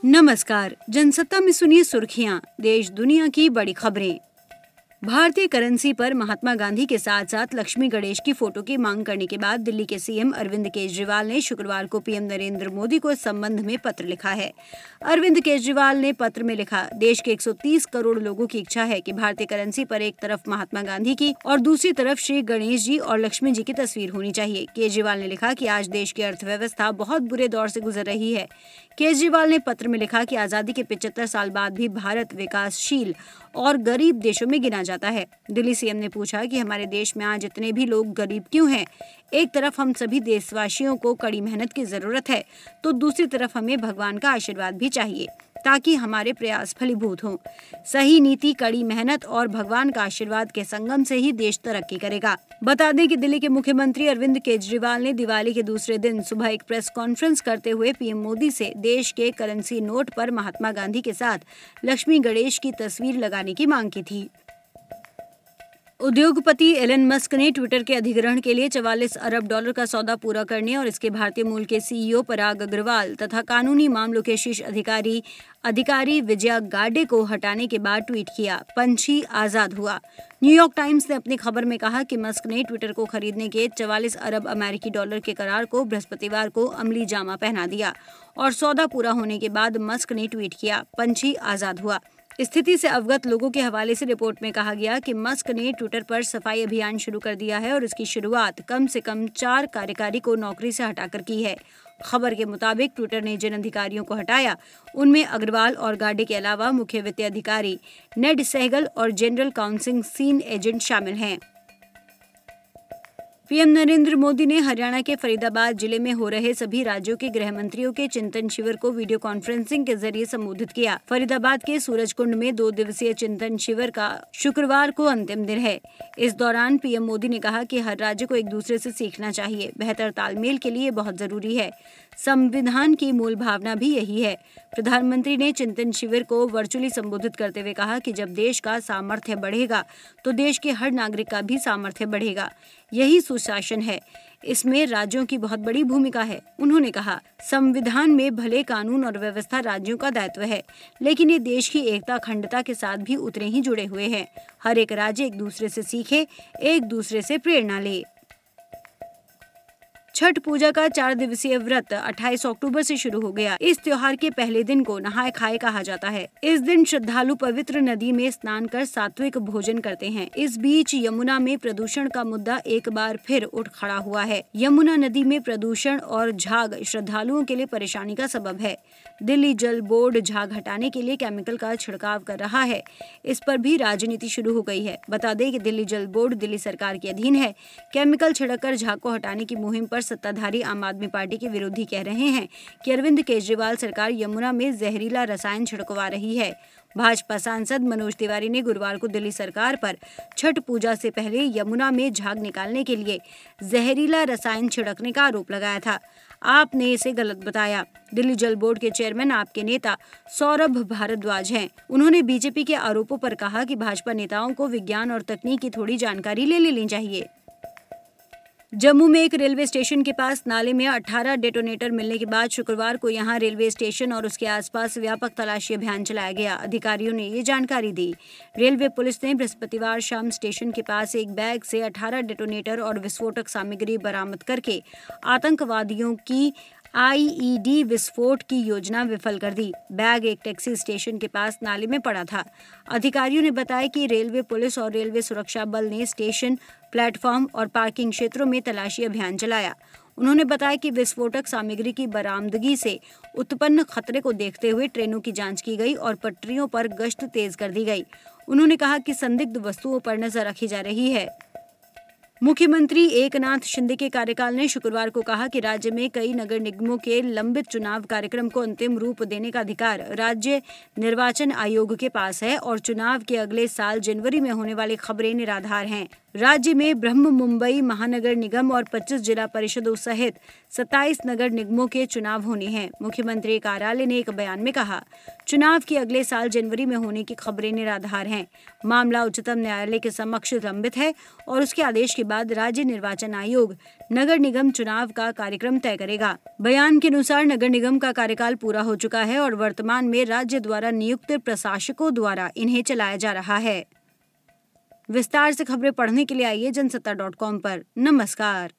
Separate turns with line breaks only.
नमस्कार। जनसत्ता में सुनिए सुर्खियां, देश दुनिया की बड़ी खबरें। भारतीय करेंसी पर महात्मा गांधी के साथ साथ लक्ष्मी गणेश की फोटो की मांग करने के बाद दिल्ली के सीएम अरविंद केजरीवाल ने शुक्रवार को पीएम नरेंद्र मोदी को इस संबंध में पत्र लिखा है। अरविंद केजरीवाल ने पत्र में लिखा, देश के 130 करोड़ लोगों की इच्छा है कि भारतीय करेंसी पर एक तरफ महात्मा गांधी की और दूसरी तरफ श्री गणेश जी और लक्ष्मी जी की तस्वीर होनी चाहिए। केजरीवाल ने लिखा कि आज देश की अर्थव्यवस्था बहुत बुरे दौर से गुजर रही है। केजरीवाल ने पत्र में लिखा कि आजादी के 75 साल बाद भी भारत विकासशील और गरीब देशों में गिना जाता है। दिल्ली सीएम ने पूछा कि हमारे देश में आज इतने भी लोग गरीब क्यों हैं? एक तरफ हम सभी देशवासियों को कड़ी मेहनत की जरूरत है, तो दूसरी तरफ हमें भगवान का आशीर्वाद भी चाहिए ताकि हमारे प्रयास फलीभूत हों। सही नीति, कड़ी मेहनत और भगवान का आशीर्वाद के संगम से ही देश तरक्की करेगा। बता दें कि दिल्ली के मुख्यमंत्री अरविंद केजरीवाल ने दिवाली के दूसरे दिन सुबह एक प्रेस कॉन्फ्रेंस करते हुए पीएम मोदी से देश के करेंसी नोट पर महात्मा गांधी के साथ लक्ष्मी गणेश की तस्वीर लगाने की मांग की थी। उद्योगपति एलन मस्क ने ट्विटर के अधिग्रहण के लिए $44 अरब का सौदा पूरा करने और इसके भारतीय मूल के सीईओ पराग अग्रवाल तथा कानूनी मामलों के शीर्ष अधिकारी विजया गार्डे को हटाने के बाद ट्वीट किया, पंछी आजाद हुआ। न्यूयॉर्क टाइम्स ने अपनी खबर में कहा कि मस्क ने ट्विटर को खरीदने के $44 अरब अमेरिकी डॉलर के करार को बृहस्पतिवार को अमली जामा पहना दिया और सौदा पूरा होने के बाद मस्क ने ट्वीट किया, पंछी आजाद हुआ। स्थिति से अवगत लोगों के हवाले से रिपोर्ट में कहा गया कि मस्क ने ट्विटर पर सफाई अभियान शुरू कर दिया है और इसकी शुरुआत कम से कम 4 कार्यकारी को नौकरी से हटाकर की है। खबर के मुताबिक ट्विटर ने जिन अधिकारियों को हटाया उनमें अग्रवाल और गार्डे के अलावा मुख्य वित्तीय अधिकारी नेड सहगल और जनरल काउंसिल सीन एजेंट शामिल हैं। पीएम नरेंद्र मोदी ने हरियाणा के फरीदाबाद जिले में हो रहे सभी राज्यों के गृह मंत्रियों के चिंतन शिविर को वीडियो कॉन्फ्रेंसिंग के जरिए संबोधित किया। फरीदाबाद के सूरजकुंड में 2 दिवसीय चिंतन शिविर का शुक्रवार को अंतिम दिन है। इस दौरान पीएम मोदी ने कहा कि हर राज्य को एक दूसरे से सीखना चाहिए। बेहतर तालमेल के लिए बहुत जरूरी है। संविधान की मूल भावना भी यही है। प्रधानमंत्री ने चिंतन शिविर को वर्चुअली संबोधित करते हुए कहा कि जब देश का सामर्थ्य बढ़ेगा तो देश के हर नागरिक का भी सामर्थ्य बढ़ेगा। यही सुशासन है, इसमें राज्यों की बहुत बड़ी भूमिका है। उन्होंने कहा, संविधान में भले कानून और व्यवस्था राज्यों का दायित्व है, लेकिन ये देश की एकता अखंडता के साथ भी उतने ही जुड़े हुए हैं। हर एक राज्य एक दूसरे से सीखे, एक दूसरे से प्रेरणा ले। छठ पूजा का 4 दिवसीय व्रत 28 अक्टूबर से शुरू हो गया। इस त्योहार के पहले दिन को नहाय खाए कहा जाता है। इस दिन श्रद्धालु पवित्र नदी में स्नान कर सात्विक भोजन करते हैं। इस बीच यमुना में प्रदूषण का मुद्दा एक बार फिर उठ खड़ा हुआ है। यमुना नदी में प्रदूषण और झाग श्रद्धालुओं के लिए परेशानी का सबब है। दिल्ली जल बोर्ड झाग हटाने के लिए केमिकल का छिड़काव कर रहा है। इस पर भी राजनीति शुरू हो गई है। बता दें कि दिल्ली जल बोर्ड दिल्ली सरकार के अधीन है। केमिकल छिड़ककर झाग को हटाने की मुहिम पर सत्ताधारी आम आदमी पार्टी के विरोधी कह रहे हैं कि अरविंद केजरीवाल सरकार यमुना में जहरीला रसायन छिड़कवा रही है। भाजपा सांसद मनोज तिवारी ने गुरुवार को दिल्ली सरकार पर छठ पूजा से पहले यमुना में झाग निकालने के लिए जहरीला रसायन छिड़कने का आरोप लगाया था। आपने इसे गलत बताया। दिल्ली जल बोर्ड के चेयरमैन आपके नेता सौरभ भारद्वाज हैं। उन्होंने बीजेपी के आरोपों पर कहा कि भाजपा नेताओं को विज्ञान और तकनीक की थोड़ी जानकारी ले लेनी चाहिए। जम्मू में एक रेलवे स्टेशन के पास नाले में 18 डेटोनेटर मिलने के बाद शुक्रवार को यहां रेलवे स्टेशन और उसके आसपास व्यापक तलाशी अभियान चलाया गया। अधिकारियों ने ये जानकारी दी। रेलवे पुलिस ने बृहस्पतिवार शाम स्टेशन के पास एक बैग से 18 डेटोनेटर और विस्फोटक सामग्री बरामद करके आतंकवादियों की आईईडी विस्फोट की योजना विफल कर दी। बैग एक टैक्सी स्टेशन के पास नाले में पड़ा था। अधिकारियों ने बताया कि रेलवे पुलिस और रेलवे सुरक्षा बल ने स्टेशन, प्लेटफॉर्म और पार्किंग क्षेत्रों में तलाशी अभियान चलाया। उन्होंने बताया कि विस्फोटक सामग्री की बरामदगी से उत्पन्न खतरे को देखते हुए ट्रेनों की जांच की गई और पटरियों पर गश्त तेज कर दी गई। उन्होंने कहा कि संदिग्ध वस्तुओं पर नजर रखी जा रही है। मुख्यमंत्री एकनाथ शिंदे के कार्यकाल ने शुक्रवार को कहा कि राज्य में कई नगर निगमों के लंबित चुनाव कार्यक्रम को अंतिम रूप देने का अधिकार राज्य निर्वाचन आयोग के पास है और चुनाव के अगले साल जनवरी में होने वाली खबरें निराधार हैं। राज्य में ब्रह्म मुंबई महानगर निगम और 25 जिला परिषदों सहित 27 नगर निगमों के चुनाव होने हैं। मुख्यमंत्री कार्यालय ने एक बयान में कहा, चुनाव की अगले साल जनवरी में होने की खबरें निराधार हैं। मामला उच्चतम न्यायालय के समक्ष लंबित है और उसके आदेश के बाद राज्य निर्वाचन आयोग नगर निगम चुनाव का कार्यक्रम तय करेगा। बयान के अनुसार नगर निगम का कार्यकाल पूरा हो चुका है और वर्तमान में राज्य द्वारा नियुक्त प्रशासकों द्वारा इन्हें चलाया जा रहा है। विस्तार से खबरें पढ़ने के लिए आइए जनसत्ता.com पर। नमस्कार।